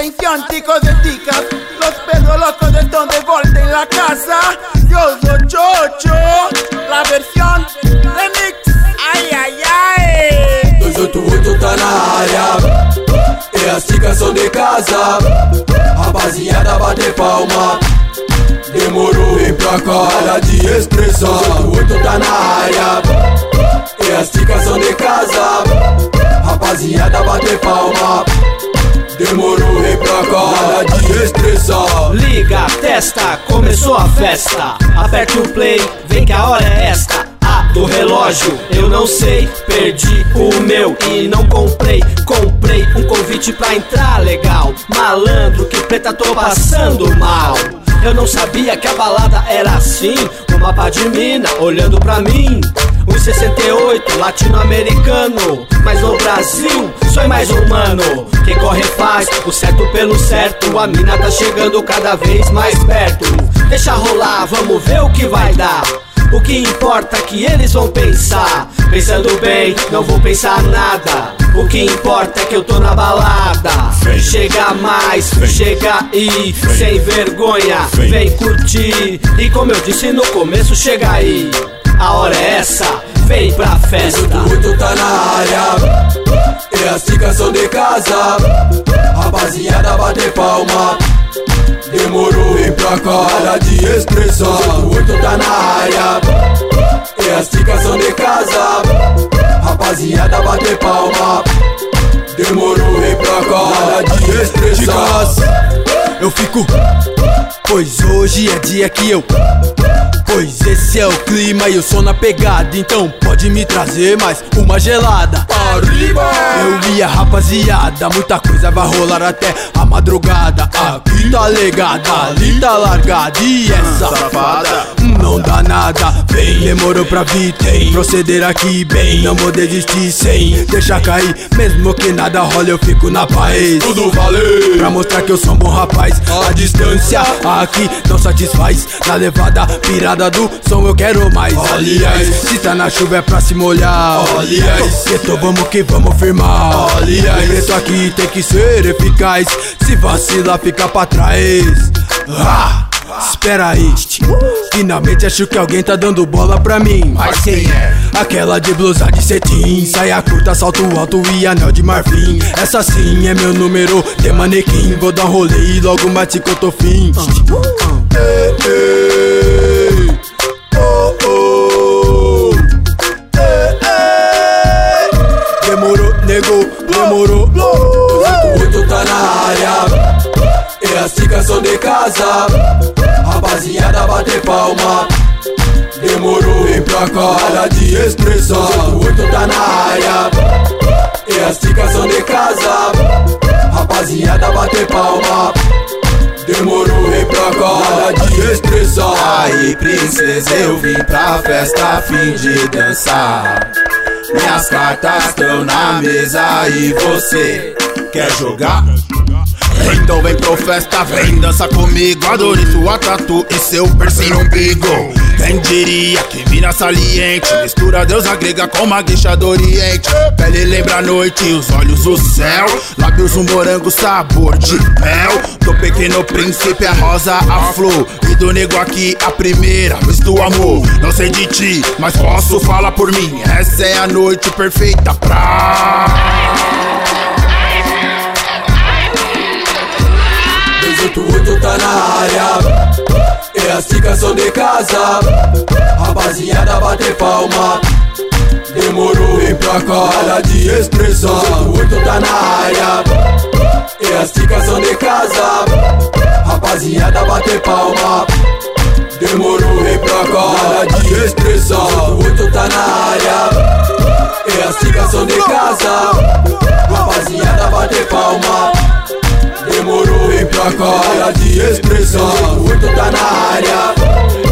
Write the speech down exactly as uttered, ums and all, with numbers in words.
Atención chicos de chicas, los perros locos están de vuelta en la casa. Yo soy Chocho, la versión remix. Ai, ai, ai. dois oito oito tá na área, e as chicas são de casa. Rapaziada, bate palma. Demorou, vem pra cá, para de expressão. dois oito oito tá na área, e as chicas são de casa. Rapaziada, bate palma. Demorou, vem pra cá, para de expressão. Liga, testa, começou a festa. Aperte o play, vem que a hora é esta. A do relógio, eu não sei. Perdi o meu e não comprei. Comprei um convite pra entrar legal. Malandro, que preta, tô passando mal. Eu não sabia que a balada era assim. Um mapa de mina olhando pra mim. um sessenta e oito, latino-americano. Mas no Brasil, sou mais humano. Quem corre faz o certo pelo certo. A mina tá chegando cada vez mais perto. Deixa rolar, vamos ver o que vai dar. O que importa é que eles vão pensar. Pensando bem, não vou pensar nada. O que importa é que eu tô na balada. Chega mais, chega aí, sem vergonha, vem curtir. E como eu disse no começo, chega aí. A hora é essa, vem pra festa. dois oito oito tá na área, e as chicas são de casa. Rapaziada, bate palma. Demorou, vem pra cá, para de expressão. dois oito oito tá na área, e as chicas são de casa. Rapaziada, bate palma. Demorou, vem pra cá, para de expressão. Eu fico, pois hoje é dia que eu, pois esse é o clima e eu sou na pegada. Então pode me trazer mais uma gelada. Arriba! Eu e a rapaziada, muita coisa vai rolar até a madrugada. Aqui tá legada, ali tá largada. E essa safada não dá nada. Vem, demorou pra vir, tem proceder aqui bem. Não vou desistir sem deixar cair. Mesmo que nada rola, eu fico na paz. Tudo valeu! Pra mostrar que eu sou um bom rapaz. A distância aqui não satisfaz. Na levada pirada do som eu quero mais. Aliás, se tá na chuva é pra se molhar. Aliás, então vamos que vamos firmar. Aliás, o preto aqui tem que ser eficaz. Se vacilar fica pra trás. Ah, espera aí, finalmente acho que alguém tá dando bola pra mim. Mas quem é? Aquela de blusa de cetim, saia curta, salto alto e anel de marfim. Essa sim é meu número de manequim. Vou dar um rolê e logo mate que eu tô fim. Ei, ei, oh, oh. Ei, ei. Demorou, negou, demorou. dois oito oito tá na área, e as chicas são de casa. Rapaziada, bate palma. Demorou, vem pra cá, para de expressão. dois oito oito tá na área, e as chicas são de casa. Rapaziada, bate palma. Demorou, vem pra cá, para de expressão. Aí princesa, eu vim pra festa a fim de dançar. Minhas cartas estão na mesa e você quer jogar? Então vem pro festa, vem dança comigo. Adorei sua tatu e seu piercing no umbigo. Quem diria que mina saliente, mistura deusa grega com uma guixa do oriente. Pele lembra a noite, os olhos o céu. Lábios um morango, sabor de mel. Do pequeno príncipe a rosa, a flor. E do nego aqui a primeira vez do amor. Não sei de ti, mas posso falar por mim. Essa é a noite perfeita pra... dois oito oito tá na área, e as chicas são de casa. Rapaziada, bate palma. Demorou, vem pra cá, para de expressão. dois oito oito tá na área, e as chicas são de casa. Rapaziada, bate palma. Demorou, vem pra cá, para de expressão. dois oito oito tá na área, e as chicas são de casa. Rapaziada, bate palma. Demorou, vem pra cá, para de expressão. dois oito oito tá na área,